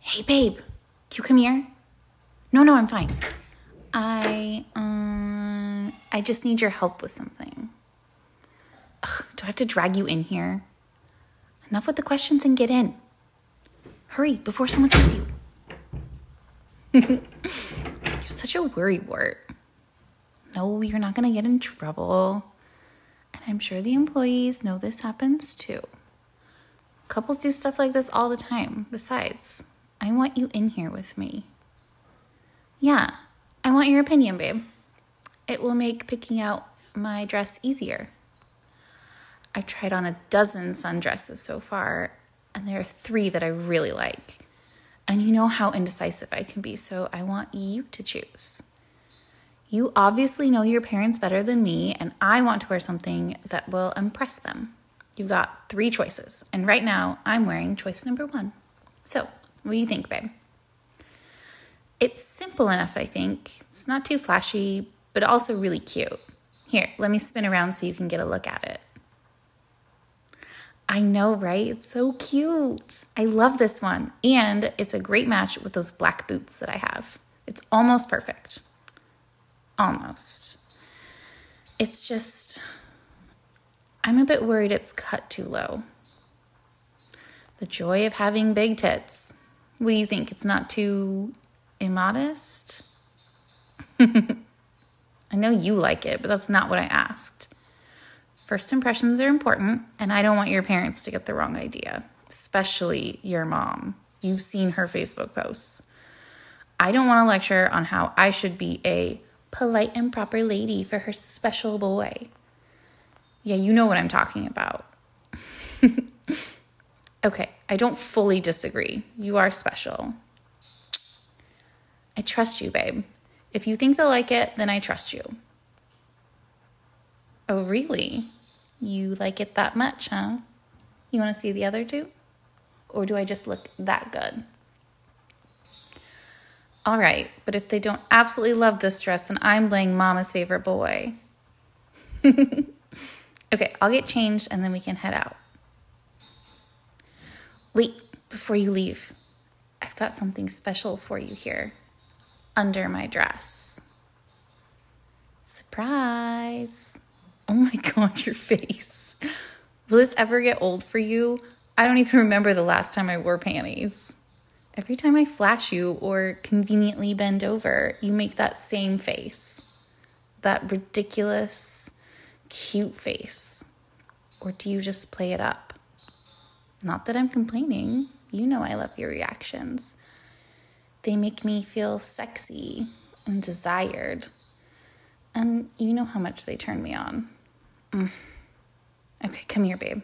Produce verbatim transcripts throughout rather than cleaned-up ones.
Hey, babe, can you come here? No, no, I'm fine. I, um, I just need your help with something. Ugh, do I have to drag you in here? Enough with the questions and get in. Hurry, before someone sees you. You're such a worrywart. No, you're not going to get in trouble. And I'm sure the employees know this happens too. Couples do stuff like this all the time. Besides, I want you in here with me. Yeah, I want your opinion, babe. It will make picking out my dress easier. I've tried on a dozen sundresses so far, and there are three that I really like. And you know how indecisive I can be, so I want you to choose. You obviously know your parents better than me, and I want to wear something that will impress them. You've got three choices, and right now I'm wearing choice number one. So, what do you think, babe? It's simple enough, I think. It's not too flashy, but also really cute. Here, let me spin around so you can get a look at it. I know, right? It's so cute. I love this one. And it's a great match with those black boots that I have. It's almost perfect. Almost. It's just, I'm a bit worried it's cut too low. The joy of having big tits. What do you think? It's not too immodest? I know you like it, but that's not what I asked. First impressions are important, and I don't want your parents to get the wrong idea, especially your mom. You've seen her Facebook posts. I don't want to lecture on how I should be a polite and proper lady for her special boy. Yeah, you know what I'm talking about. Okay, I don't fully disagree. You are special. I trust you, babe. If you think they'll like it, then I trust you. Oh, really? You like it that much, huh? You want to see the other two? Or do I just look that good? All right, but if they don't absolutely love this dress, then I'm playing Mama's favorite boy. Okay, I'll get changed and then we can head out. Wait, before you leave, I've got something special for you here under my dress. Surprise! Oh my God, your face. Will this ever get old for you? I don't even remember the last time I wore panties. Every time I flash you or conveniently bend over, you make that same face. That ridiculous, cute face. Or do you just play it up? Not that I'm complaining. You know I love your reactions. They make me feel sexy and desired. And you know how much they turn me on. Mm. Okay, come here, babe.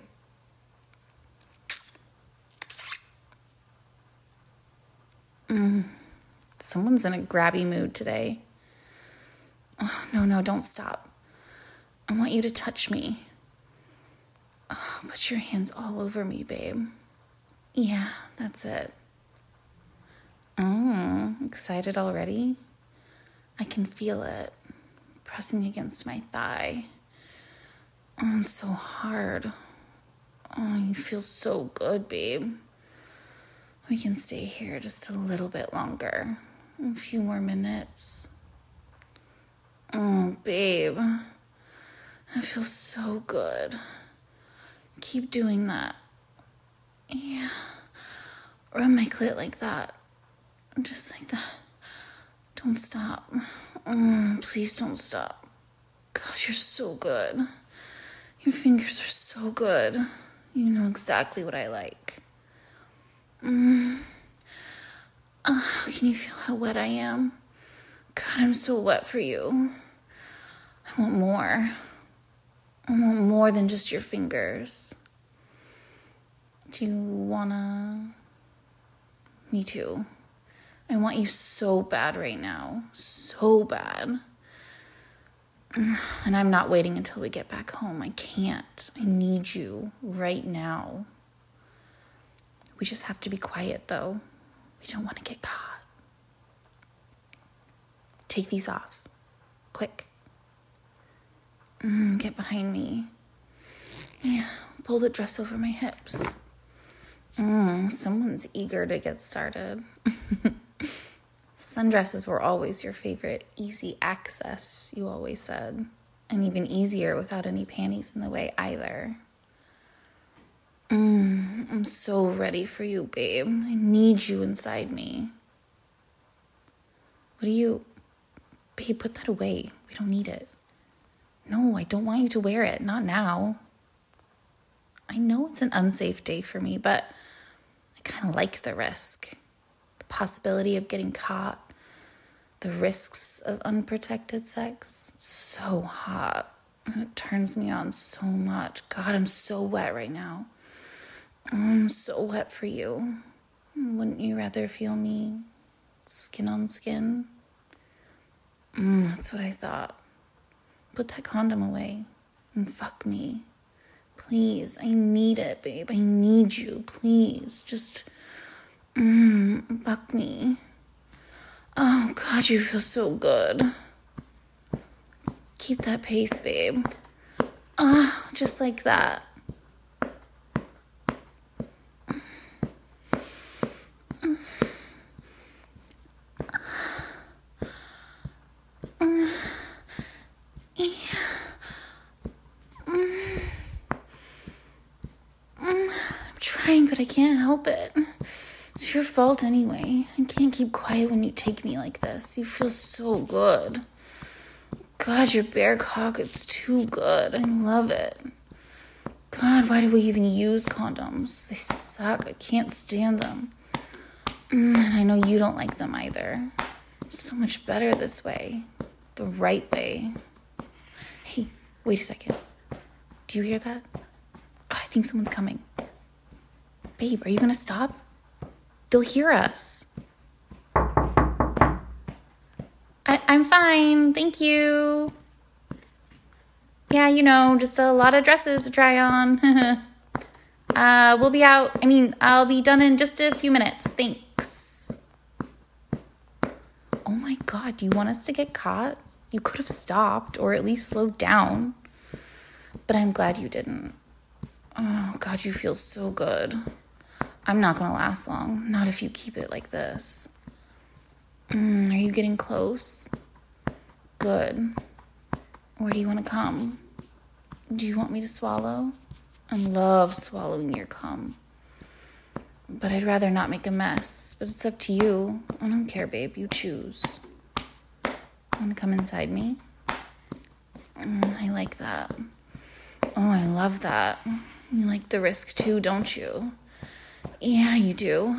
Mm. Someone's in a grabby mood today. Oh, no, no, don't stop. I want you to touch me. Oh, put your hands all over me, babe. Yeah, that's it. Oh, excited already? I can feel it pressing against my thigh. Oh, it's so hard. Oh, you feel so good, babe. We can stay here just a little bit longer. A few more minutes. Oh, babe. I feel so good. Keep doing that. Yeah. Rub my clit like that. Just like that. Don't stop. Oh, please don't stop. Gosh, you're so good. Your fingers are so good. You know exactly what I like. Mm. Oh, can you feel how wet I am? God, I'm so wet for you. I want more. I want more than just your fingers. Do you wanna? Me too. I want you so bad right now. So bad. And I'm not waiting until we get back home. I can't. I need you right now. We just have to be quiet, though. We don't want to get caught. Take these off. Quick. Mm, get behind me. Yeah, pull the dress over my hips. Mm, someone's eager to get started. Sundresses were always your favorite easy access, you always said. And even easier without any panties in the way either. Mm, I'm so ready for you, babe. I need you inside me. What do you... Babe, put that away. We don't need it. No, I don't want you to wear it. Not now. I know it's an unsafe day for me, but I kind of like the risk. The possibility of getting caught. The risks of unprotected sex. It's so hot. And it turns me on so much. God, I'm so wet right now. I'm so wet for you. Wouldn't you rather feel me skin on skin? Mm, that's what I thought. Put that condom away and fuck me. Please, I need it, babe. I need you. Please, just mm, fuck me. Oh, God, you feel so good. Keep that pace, babe. Ah, just like that. Trying, but I can't help it. It's your fault anyway. I can't keep quiet when you take me like this. You feel so good. God, your bare cock, it's too good. I love it. God, why do we even use condoms? They suck. I can't stand them. Mm, and I know you don't like them either. So much better this way. The right way. Hey, wait a second. Do you hear that? Oh, I think someone's coming. Babe, are you gonna stop? They'll hear us. I, I'm fine, thank you. Yeah, you know, just a lot of dresses to try on. uh, we'll be out. I mean, I'll be done in just a few minutes. Thanks. Oh my God, do you want us to get caught? You could have stopped or at least slowed down. But I'm glad you didn't. Oh God, you feel so good. I'm not going to last long. Not if you keep it like this. Mm, are you getting close? Good. Where do you want to come? Do you want me to swallow? I love swallowing your cum. But I'd rather not make a mess. But it's up to you. I don't care, babe. You choose. Want to come inside me? Mm, I like that. Oh, I love that. You like the risk too, don't you? Yeah, you do.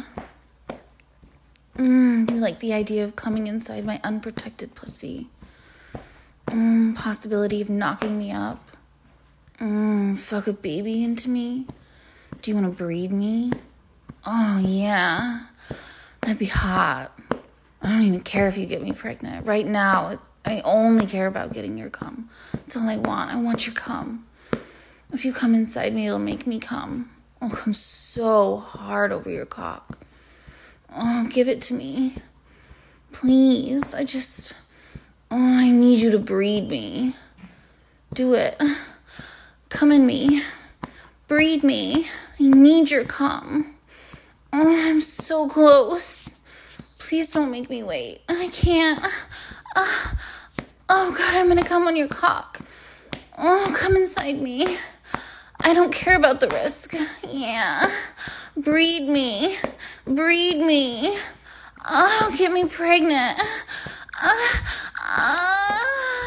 Mm, you like the idea of coming inside my unprotected pussy. Mm, possibility of knocking me up. Mm, fuck a baby into me. Do you want to breed me? Oh, yeah. That'd be hot. I don't even care if you get me pregnant. Right now, I only care about getting your cum. That's all I want. I want your cum. If you come inside me, it'll make me come. I'll come so hard over your cock. Oh, give it to me. Please. I just... Oh, I need you to breed me. Do it. Come in me. Breed me. I need your cum. Oh, I'm so close. Please don't make me wait. I can't. Uh, oh, God, I'm going to come on your cock. Oh, come inside me. I don't care about the risk. Yeah. Breed me. Breed me. Oh, get me pregnant. Uh, uh,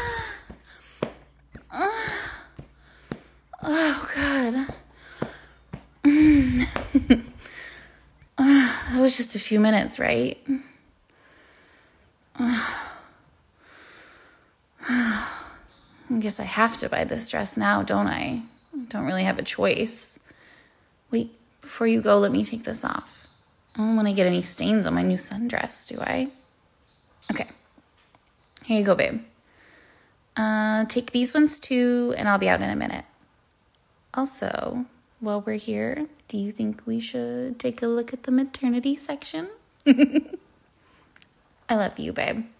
uh. Oh, God. uh, that was just a few minutes, right? Uh. I guess I have to buy this dress now, don't I? I don't really have a choice. Wait, before you go, let me take this off. I don't want to get any stains on my new sundress, do I? Okay. Here you go, babe. Uh, take these ones too, and I'll be out in a minute. Also, while we're here, do you think we should take a look at the maternity section? I love you, babe.